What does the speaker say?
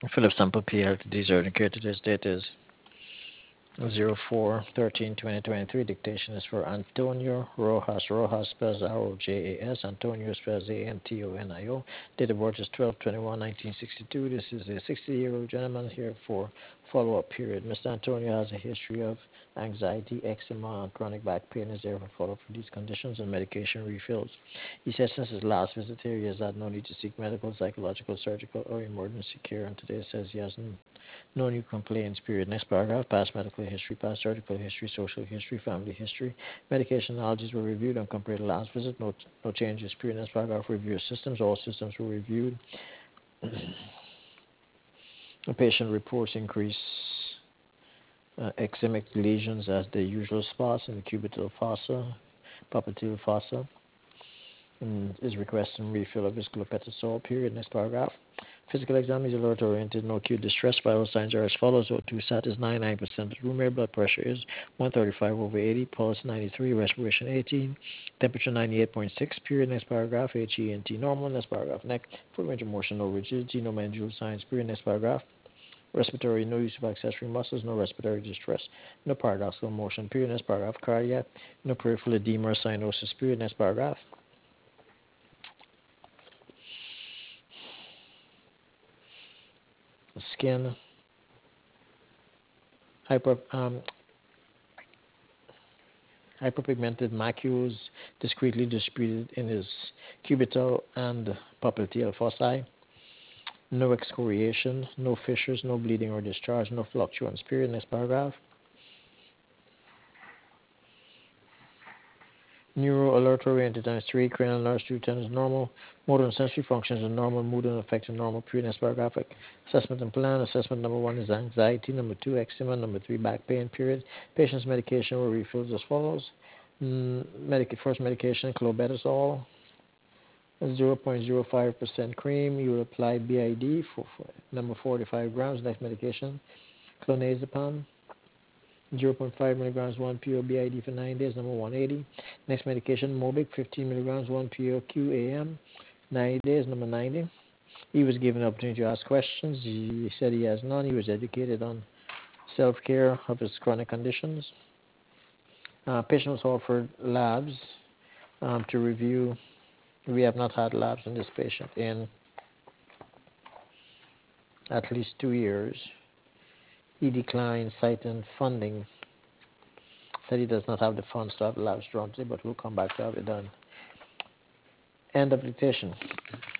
Philip Sample P. Ltd. Urgent care. Today's date is 04/13/2023. Dictation is for Antonio Rojas. Rojas spells R-O-J-A-S. Antonio spells A-N-T-O-N-I-O. Date of birth is 12/21/1962. This is a 60-year-old gentleman here for follow-up period. Mr. Antonio has a history of anxiety, eczema, and chronic back pain. Is there for follow-up for these conditions and medication refills? He says since his last visit here, he has had no need to seek medical, psychological, surgical, or emergency care. And today says he has no new complaints, period. Next paragraph, past medical history, past surgical history, social history, family history. Medication allergies were reviewed and compared to last visit. No changes, period. Next paragraph, review systems. All systems were reviewed. The patient reports increased eczemic lesions as the usual spots in the cubital fossa, popliteal fossa, and is requesting refill of his clobetasol, period. Next paragraph. Physical exam is alert oriented, no acute distress. Vital signs are as follows: O2 sat is 99%. Room air blood pressure is 135/80. Pulse 93. Respiration 18. Temperature 98.6. Period. Next paragraph. HENT normal. Next paragraph. Neck. Full range of motion, no rigidity, no manual signs. Period. Next paragraph. Respiratory, no use of accessory muscles, no respiratory distress, no paradoxical motion. Period. Next paragraph. Cardiac, no peripheral edema or cyanosis. Period. Next paragraph. Skin. Hyper, hyperpigmented macules discretely distributed in his cubital and popliteal fossae. No excoriation, no fissures, no bleeding or discharge, no fluctuance. Period. Next paragraph. Neuro alert oriented times 3. Cranial nerves 210 is normal. Motor and sensory functions are normal. Mood and affective normal. Period. Next paragraph. Assessment and plan. Assessment number 1 is anxiety. Number 2, eczema. Number 3, back pain. Period. Patient's medication were refills as follows. First medication, clobetasol, 0.05% cream. You will apply BID for number 45 grams. Next medication, clonazepam, 0.5 milligrams 1 PO BID for 9 days, number 180. Next medication, Mobic, 15 milligrams 1 PO QAM, 90 days, number 90. He was given the opportunity to ask questions. He said he has none. He was educated on self-care of his chronic conditions. Patient was offered labs to review. We have not had labs on this patient in at least 2 years. He declined citing funding. Said he does not have the funds to have labs drawn today, but we'll come back to have it done. End of dictation.